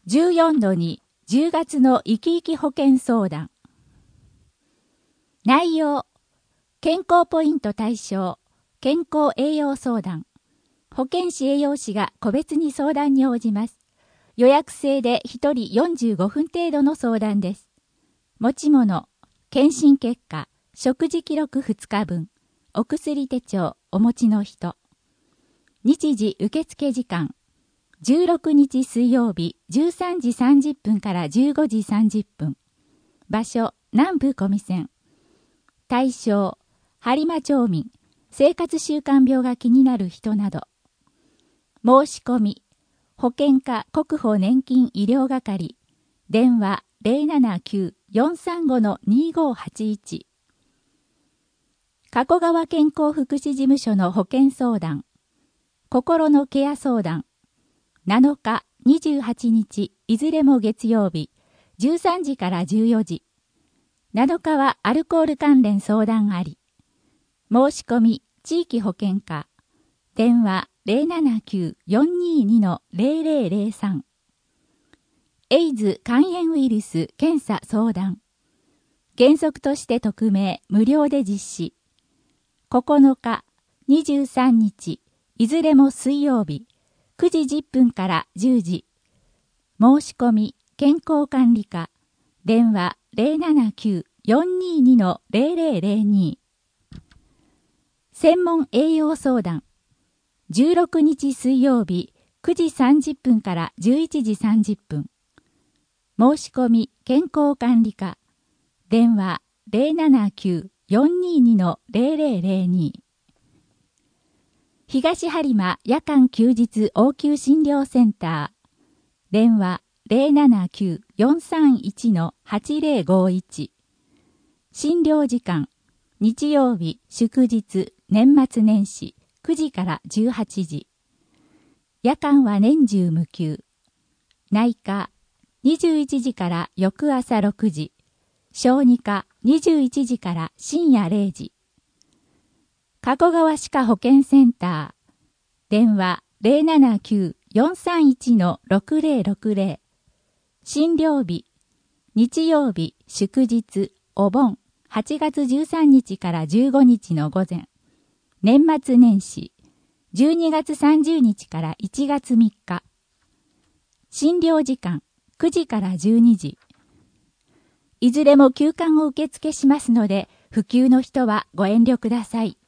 14-2 10月の生き生き保険相談。内容、健康ポイント対象、健康栄養相談。保健師栄養士が個別に相談に応じます。予約制で1人45分程度の相談です。持ち物、検診結果、食事記録2日分、お薬手帳お持ちの人。日時受付時間、16日水曜日13時30分から15時30分。場所、南部小見線。対象、播磨町民、生活習慣病が気になる人など。申し込み、保険課国保年金医療係。電話 079-435-2581。加古川健康福祉事務所の保健相談。心のケア相談。7日、28日、いずれも月曜日、13時から14時。7日はアルコール関連相談あり。申し込み、地域保健課。電話 079-422-0003。エイズ肝炎ウイルス検査相談。原則として匿名、無料で実施。9日、23日、いずれも水曜日、9時10分から10時。申し込み、健康管理課。電話 079-422-0002。専門栄養相談。16日水曜日、9時30分から11時30分。申し込み、健康管理課。電話 079-422-0002。東播磨夜間休日応急診療センター。電話 079-431-8051。診療時間、日曜日、祝日、年末年始、9時から18時。夜間は年中無休。内科、21時から翌朝6時。小児科、21時から深夜0時。加古川歯科保健センター。電話 079-431-6060。診療日、日曜日、祝日、お盆、8月13日から15日の午前。年末年始、12月30日から1月3日。診療時間、9時から12時。いずれも休館を受付しますので、不急の人はご遠慮ください。